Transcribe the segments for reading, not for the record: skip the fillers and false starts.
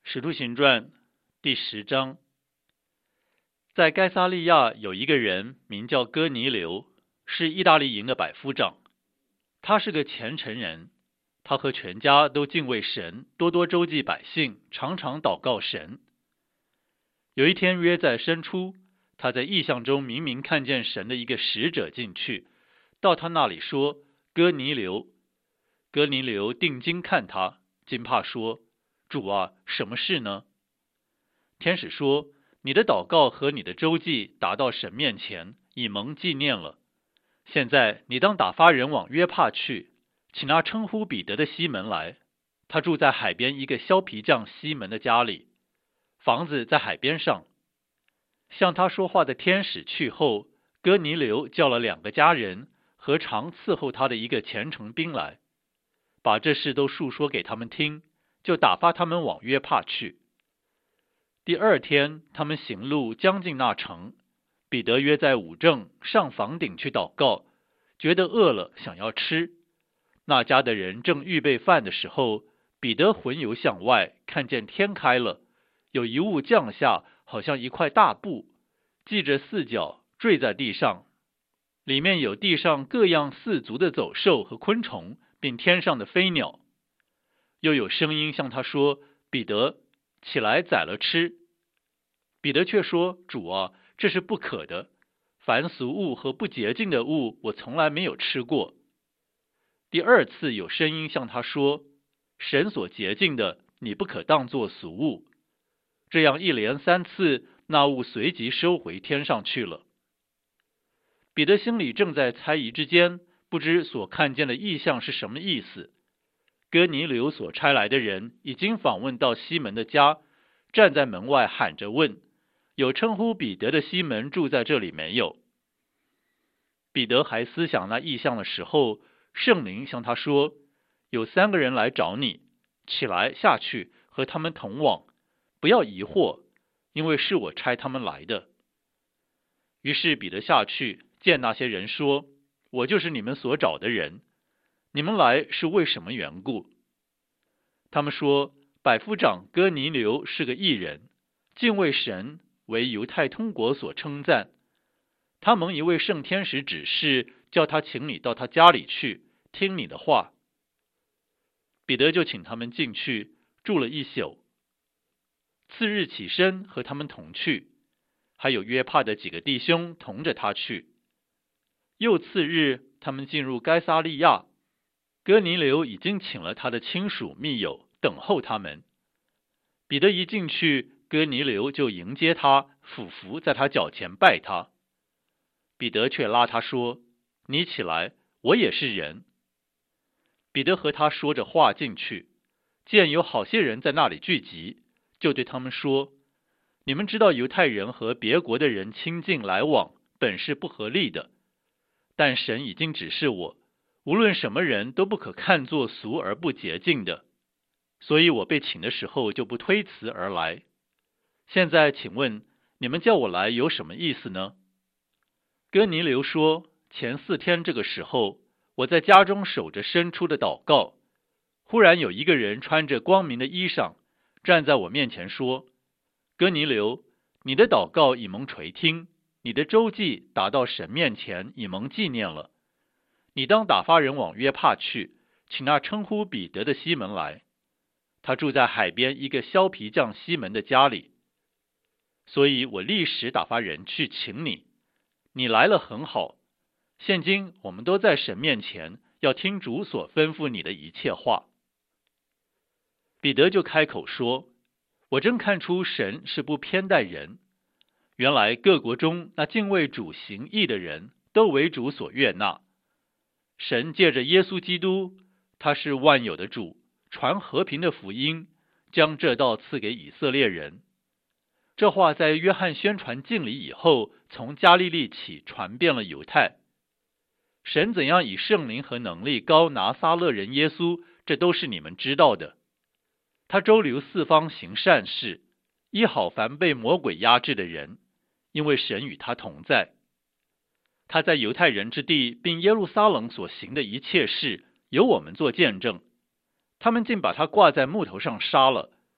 使徒行传第10章，在该撒利亚有一个人名叫哥尼流，是意大利营的百夫长。他是个虔诚人，他和全家都敬畏神，多多周济百姓，常常祷告神。有一天约在申初，他在异象中明明看见神的一个使者进去，到他那里说：哥尼流。哥尼流定睛看他，惊怕说：主啊，什么事呢？天使说：你的祷告和你的周济达到神面前，已蒙纪念了。现在你当打发人往约帕去，请那称呼彼得的西门来，他住在海边一个削皮匠西门的家里，房子在海边上。向他说话的天使去后，哥尼流叫了2个家人和常伺候他的一个虔诚兵来，把这事都述说给他们听，就打发他们往约帕去。第2天，他们行路将近那城，彼得约在午正上房顶去祷告，觉得饿了，想要吃。那家的人正预备饭的时候，彼得魂游向外，看见天开了，有一物降下，好像一块大布，系着4角，坠在地上，里面有地上各样4足的走兽和昆虫，并天上的飞鸟。又有声音向他说：彼得，起来宰了吃。彼得却说：主啊，这是不可的，凡俗物和不洁净的物，我从来没有吃过。第2次有声音向他说：神所洁净的，你不可当作俗物。这样一连3次，那物随即收回天上去了。彼得心里正在猜疑之间，不知所看见的异象是什么意思。哥尼流所差来的人已经访问到西门的家，站在门外喊着问：有称呼彼得的西门住在这里没有？彼得还思想那异象的时候，圣灵向他说：有3个人来找你，起来下去和他们同往，不要疑惑，因为是我差他们来的。于是彼得下去见那些人说：我就是你们所找的人，你们来是为什么缘故？他们说：百夫长哥尼流是个义人，敬畏神，为犹太通国所称赞。他蒙一位圣天使指示，叫他请你到他家里去，听你的话。彼得就请他们进去，住了1宿。次日起身和他们同去，还有约帕的几个弟兄同着他去。又次日，他们进入该撒利亚，哥尼流已经请了他的亲属密友等候他们。彼得一进去，哥尼流就迎接他，俯伏在他脚前拜他。彼得却拉他说：你起来，我也是人。彼得和他说着话进去，见有好些人在那里聚集，就对他们说：你们知道犹太人和别国的人亲近来往，本是不合理的，但神已经指示我，无论什么人都不可看作俗而不洁净的，所以我被请的时候就不推辞而来。现在请问你们叫我来有什么意思呢？哥尼流说：前4天这个时候，我在家中守着申初的祷告，忽然有一个人穿着光明的衣裳，站在我面前说：哥尼流，你的祷告已蒙垂听，你的周济达到神面前，已蒙纪念了。你当打发人往约帕去，请那称呼彼得的西门来，他住在海边一个削皮匠西门的家里。所以我立时打发人去请你，你来了很好。现今我们都在神面前，要听主所吩咐你的一切话。彼得就开口说：我真看出神是不偏待人，原来各国中那敬畏主行义的人，都为主所悦纳。神借着耶稣基督，他是万有的主，传和平的福音，将这道赐给以色列人。这话在约翰宣传敬礼以后，从加利利起传遍了犹太。神怎样以圣灵和能力膏拿撒勒人耶稣，这都是你们知道的。他周流4方行善事，医好凡被魔鬼压制的人，因为神与他同在。他在犹太人之地并耶路撒冷所行的一切事，由我们做见证。他们竟把他挂在木头上杀了。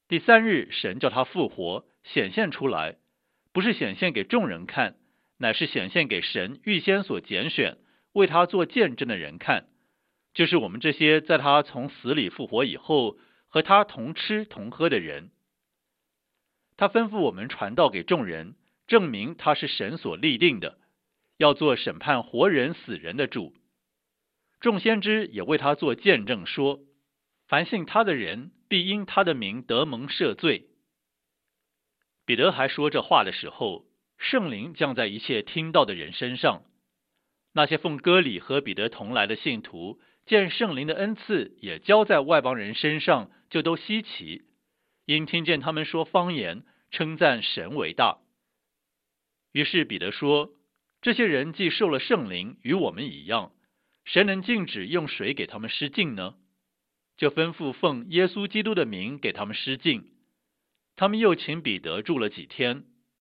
第三日，神叫他复活，显现出来，不是显现给众人看，乃是显现给神预先所拣选，为他做见证的人看，就是我们这些在他从死里复活以后，和他同吃同喝的人。他吩咐我们传道给众人，证明他是神所立定的，要做审判活人死人的主。众先知也为他做见证说，凡信他的人必因他的名得蒙赦罪。彼得还说这话的时候，圣灵降在一切听到的人身上。那些奉割礼和彼得同来的信徒，见圣灵的恩赐也交在外邦人身上，就都稀奇，因听见他们说方言，称赞神为大。于是彼得说，这些人既受了圣灵，与我们一样，谁能禁止用水给他们施浸呢？就吩咐奉耶稣基督的名给他们施浸。他们又请彼得住了几天，